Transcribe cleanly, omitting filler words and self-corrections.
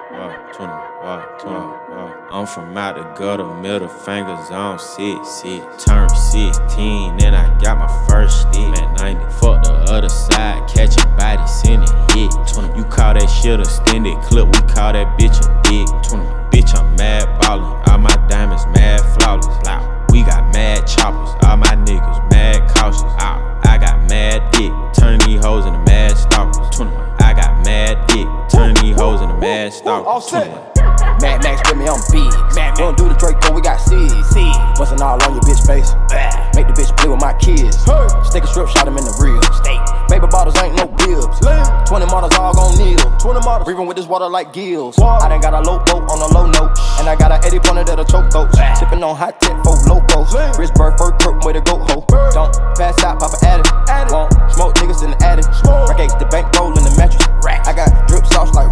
wow, 20, wow, 20, wow. I'm from out the gutter, middle fingers on 6. Turn 16, then I got my first stick. Man, 90, fuck the other side, catch a body, send it hit. 20, you call that shit a extended clip, we call that bitch a dick. 20, bitch, I'm mad ballin', all my diamonds mad flawless. Loud. We got mad choppers, all my niggas mad cautious. I got mad dick, turn these hoes into mad stalkers. 21, I got mad dick, turn these hoes into mad stalkers. 21. Mad Max with me, I'm big. We don't do the Draco, we got seeds. Bustin' all on your bitch face. Make the bitch play with my kids. Stick a strip, shot him in the real. Baby bottles ain't no bibs. 20 models all gon' kneel. Breathing with this water like gills. I done got a low boat on a low note. And I got a 80 pointer that'll choke those. Sippin' on hot tech for locos. Wrist bird, fur, perp, way to go, ho. Don't pass out, pop a addict. Won't smoke niggas in the attic. Rack the bank roll in the mattress. I got drip sauce like